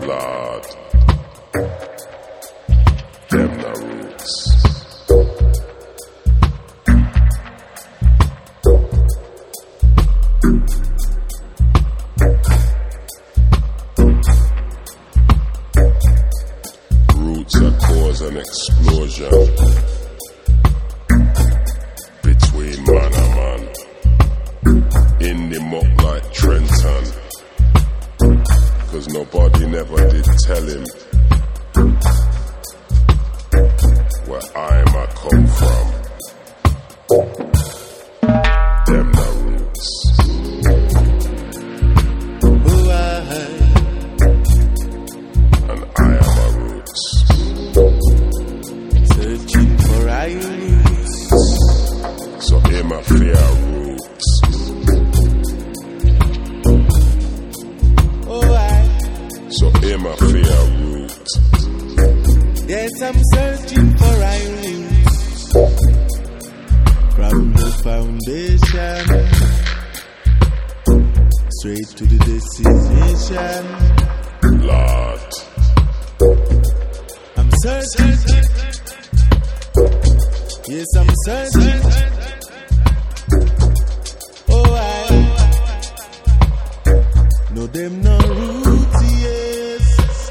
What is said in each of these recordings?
Lord, them the roots. Roots that cause an explosion between man and man. In the muck like Trenton, 'cause nobody never did tell him where I'm a come from. Them the roots. And I am a roots. Searching for roots. So him a fear roots. So him a fear roots. Yes, I'm searching for roots. From the foundation straight to the destination. Lord, I'm searching. Yes, I'm searching. No, them no roots, yes.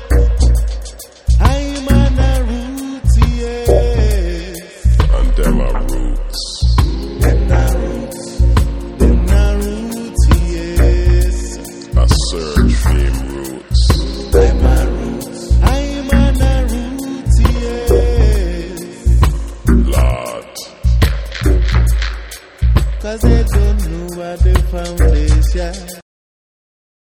I'm on a root, yes. and them are roots. Them no roots. Them no roots, yes. I search for him roots. I'm a roots. I'm on a root, yes. Lord, 'Cause they don't know what the foundation.